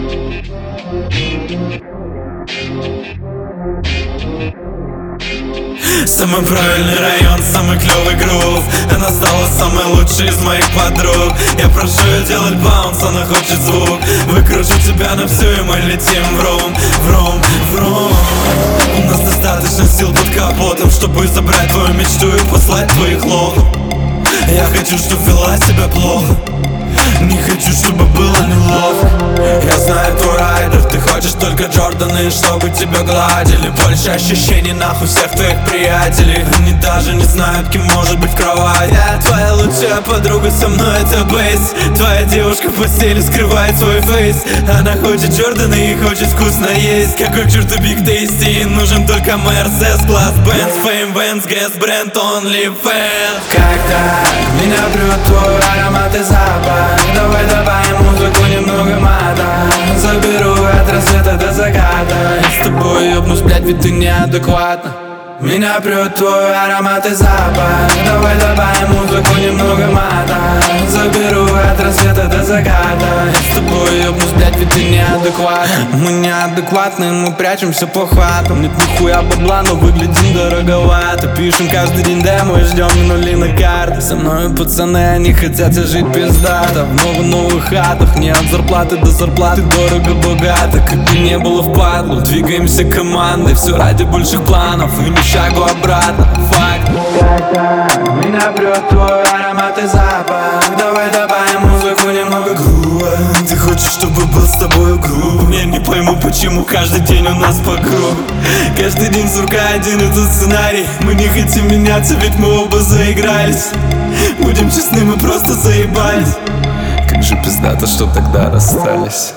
Самый правильный район, самый клёвый грув. Она стала самой лучшей из моих подруг. Я прошу ее делать баунс, она хочет звук. Выкручу тебя на всю, и мы летим врум, врум, врум. У нас достаточно сил под капотом, чтобы забрать твою мечту и послать твоих лох. Я хочу, чтоб вела себя плохо, не хочу, чтобы было неловко. Я знаю, твой райдер, ты хочешь только Джорданы, чтобы тебя гладили. Больше ощущений нахуй всех твоих приятелей. Они даже не знают, кем может быть в кровати. Я твоя лучшая подруга, со мной это бейс. Твоя девушка в постели скрывает свой фейс. Она хочет Джорданы и хочет вкусно есть. Какой к черту Big Tasty, ей нужен только Mercedes, класс, Benz, Fame, Vans, Guess, бренд, OnlyFans. Когда меня прет твой аромат и запах, давай добавим музыку, немного мата. Заберу от рассвета до заката. С тобой ёбнусь, блядь, ведь ты неадекватна. Меня прет твой аромат и запах, давай добавим музыку, немного мата. Заберу от рассвета до заката. С тобой ёбнусь, блядь, ведь ты неадекватна. Мы неадекватные, мы прячемся по хатам. Нет нихуя бабла, но выглядим дороговато. Пишем каждый день демо и ждем нули на карты. Со мной пацаны, они хотят жить пиздато. В новых хатах, не от зарплаты до зарплаты, дорого-богато. Как бы не было впадлу, двигаемся командой. Все ради больших планов и ни шагу обратно, факт. Когда меня прет твой аромат и запах, давай добавим музыку, немного грува. Ты хочешь, чтобы был с тобой груб? Я не пойму, почему каждый день у нас по кругу. Каждый день, сука, один и тот сценарий. Мы не хотим меняться, ведь мы оба заигрались. Будем честны, мы просто заебались. Как же пиздато, что тогда расстались.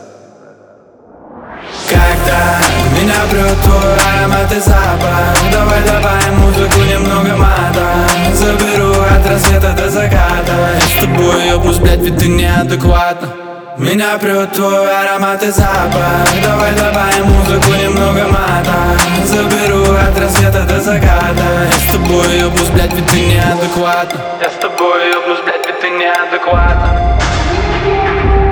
Когда меня прет твой аромат и запах, давай добавим музыку, немного мата. Заберу от рассвета до заката. С тобой ёбнусь, блядь, ведь ты неадекватна. Меня прет твой аромат и запах, давай добавим музыку, немного мата. Заберу от рассвета до заката. С тобой ёбнусь, блядь, ведь ты неадекватна. Я с тобой ёбнусь, блядь, ведь ты неадекватна.